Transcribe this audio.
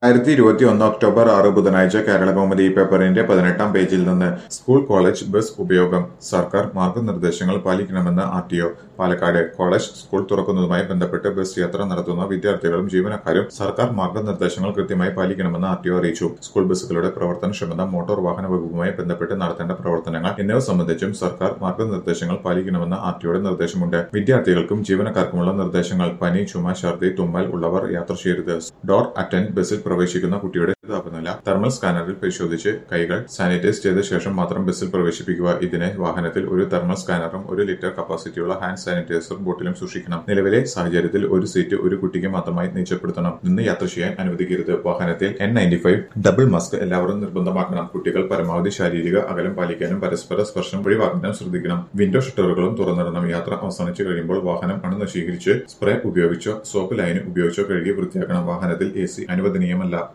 October 6 ബുധനാഴ്ച കേരളകൗമുദി പേപ്പറിന്റെ 18-ാം പേജിൽ നിന്ന് സ്കൂൾ കോളേജ് ബസ് ഉപയോഗം സർക്കാർ മാർഗനിർദ്ദേശങ്ങൾ പാലിക്കണമെന്ന് ആർടിഒ പാലക്കാട്. കോളേജ്, സ്കൂൾ തുറക്കുന്നതുമായി ബന്ധപ്പെട്ട് ബസ് യാത്ര നടത്തുന്ന വിദ്യാർത്ഥികളും ജീവനക്കാരും സർക്കാർ മാർഗനിർദ്ദേശങ്ങൾ കൃത്യമായി പാലിക്കണമെന്ന് ആർടിഒ അറിയിച്ചു. സ്കൂൾ ബസുകളുടെ പ്രവർത്തനക്ഷമത, മോട്ടോർ വാഹന വകുപ്പുമായി ബന്ധപ്പെട്ട് നടത്തേണ്ട പ്രവർത്തനങ്ങൾ എന്നിവ സംബന്ധിച്ചും സർക്കാർ മാർഗനിർദ്ദേശങ്ങൾ പാലിക്കണമെന്ന് ആർടിഒയുടെ നിർദ്ദേശമുണ്ട്. വിദ്യാർത്ഥികൾക്കും ജീവനക്കാർക്കുമുള്ള നിർദ്ദേശങ്ങൾ: പനി, ചുമ, ഛർദി, തുമ്മൽ ഉള്ളവർ യാത്ര ചെയ്യരുത്. ഡോർ അറ്റൻഡ് ബസിൽ പ്രവേശിക്കുന്ന കുട്ടിയുടെ താപനില തെർമൽ സ്കാനറിൽ പരിശോധിച്ച് കൈകൾ സാനിറ്റൈസ് ചെയ്ത ശേഷം മാത്രം ബസിൽ പ്രവേശിപ്പിക്കുക. ഇതിനായി വാഹനത്തിൽ ഒരു തെർമൽ സ്കാനറും 1 ലിറ്റർ കപ്പാസിറ്റിയുള്ള ഹാൻഡ് സാനിറ്റൈസർ ബോട്ടിലും സൂക്ഷിക്കണം. നിലവിലെ സാഹചര്യത്തിൽ ഒരു സീറ്റ് ഒരു കുട്ടിക്ക് മാത്രമായി നിശ്ചയപ്പെടുത്തണം. നിന്ന് യാത്ര ചെയ്യാൻ അനുവദിക്കരുത്. വാഹനത്തിൽ N95 ഡബിൾ മാസ്ക് എല്ലാവരും നിർബന്ധമാക്കണം. കുട്ടികൾ പരമാവധി ശാരീരിക അകലം പാലിക്കാനും പരസ്പര സ്പർശം ഒഴിവാക്കാനും ശ്രദ്ധിക്കണം. വിൻഡോ ഷട്ടറുകളും തുറന്നിടണം. യാത്ര അവസാനിച്ചു കഴിയുമ്പോൾ വാഹനം അണുനശീകരിച്ച് സ്പ്രേ ഉപയോഗിച്ചോ സോപ്പ് ലൈന് ഉപയോഗിച്ചോ കഴുകി വൃത്തിയാക്കണം. വാഹനത്തിൽ AC അനുവദനീയമല്ല.